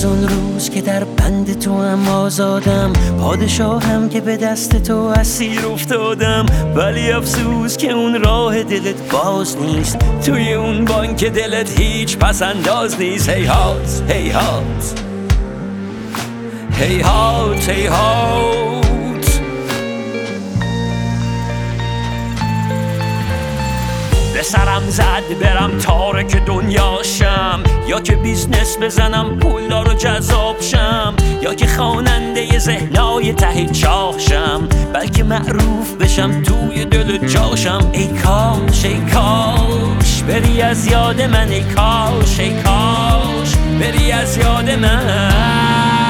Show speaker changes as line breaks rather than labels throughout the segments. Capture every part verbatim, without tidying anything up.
از اون روز که در بند تو هم آزادم، پادشاهم که به دست تو اسیر افتادم. ولی افسوس که اون راه دلت باز نیست، توی اون بانک دلت هیچ پس انداز نیست. هیهات هیهات هیهات هیهات به سرم زد برم تارک دنیاشم، یا که بیزنس بزنم پولدار و جذاب شم، یا که خواننده ذهنای ته چاهشم، بلکه معروف بشم توی دل جاشم. ای کاش ای کاش بری از یاد من، ای کاش ای کاش بری از یاد من.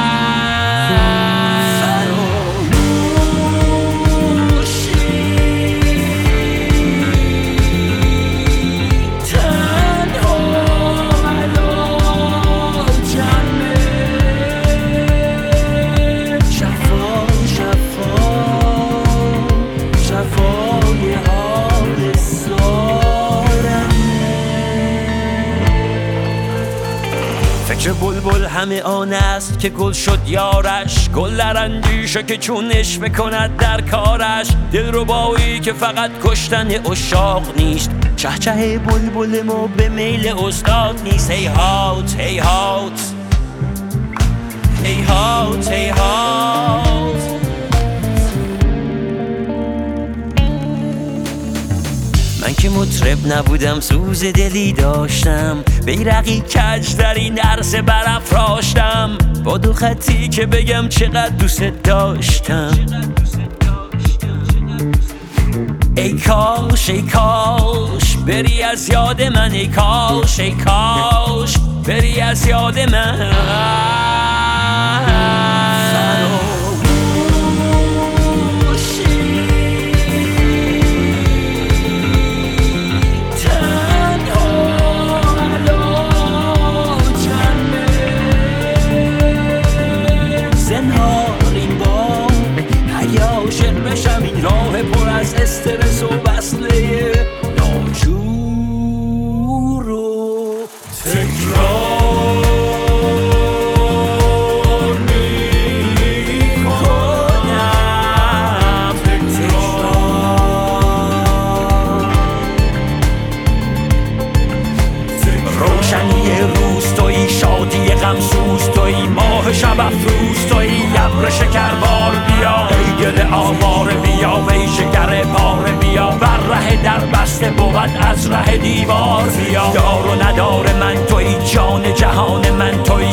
فکر بلبل همه آن است که گل شد یارش، گل در اندیشه که چونش بکند در کارش. دلربایی که فقط کشتن عشاق نیست، چهچه بلبل ما به میل استاد نیست. هیهات هیهات هیهات هیهات من که مطرب نبودم سوز دلی داشتم، بیرقی کج در این عرصه برافراشتم، با دو خطی که بگم چقدر دوست داشتم. ای کاش ای کاش بری از یاد من، ای کاش ای کاش بری از یاد من. از استرس و وصله ناجور و تکرار می کنم. روشنی روز تویی، شادی غمسوز تویی، ماه شب افروز تویی، ابر شکربار بیا، ای دل آواره بیا، وی شکر پاره بیا، بر ره در بسته بود از ره دیوار بیا. دار و ندار من تویی، جان جهان من تویی،